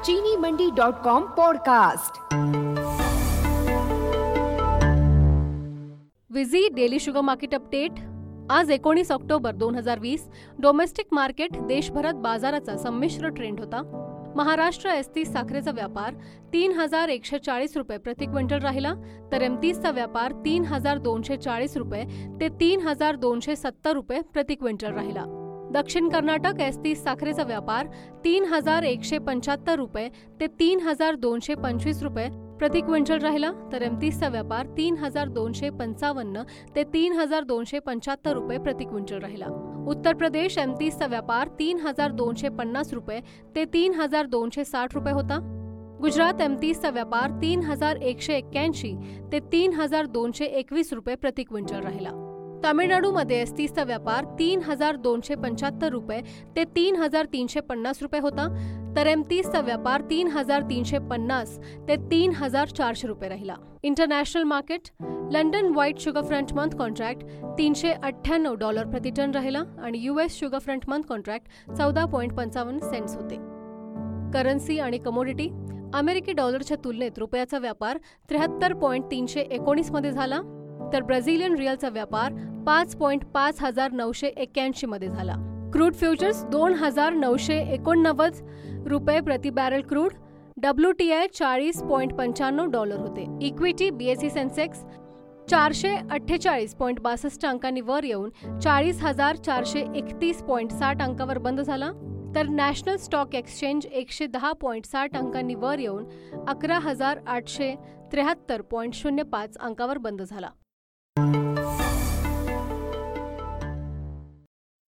चीनीमंडी.com podcast. विझी daily sugar market update. आज 19 October 2020 domestic market देशभरात बाजाराचा संमिश्र ट्रेंड होता। महाराष्ट्र S30 साखरेचा व्यापार 3,140 रुपये प्रति क्विंटल राहिला, तर M30चा व्यापार 3,240 रुपये ते 3,270 रुपये प्रति क्विंटल राहिला। दक्षिण कर्नाटक S30 साखरेचा व्यापार 3,175 रुपये ते 3,225 रुपये प्रति क्विंटल राहिला, तर M30चा व्यापार 3,255 ते 3,275 रुपये प्रति क्विंटल राहिला। उत्तर प्रदेश M30चा व्यापार 3,250 रुपये ते 3,260 रुपये होता। गुजरात M30चा व्यापार 3,181 ते 3,221 रुपये प्रति क्विंटल राहिला। तामिळनाडूमध्ये S30चा व्यापार 3,275 रुपये ते 3,350 रुपये होता, तर M30चा व्यापार 3,350 ते 3,400 रुपये राहिला। International market London white sugar front month contract $398 प्रति टन राहिला आणि US sugar front month contract 14.55 cents होते। करन्सी आणि कमोडिटी अमेरिकी डॉलरच्या तुलनेत रुपयाचा व्यापार 73.319 मध्ये झाला, तर ब्राझिलियन रिअलचा व्यापार 5,5981 मध्ये झाला। क्रूड फ्युचर्स 2,989 रुपये प्रति बॅरल क्रूड, WTI $40.95 होते। इक्विटी BSE सेन्सेक्स 448.62 अंकांनी वर येऊन 40,431.60 अंकावर बंद झाला, तर नॅशनल स्टॉक एक्सचेंज 110.60 अंकांनी वर येऊन 11,873.05 अंकावर बंद झाला।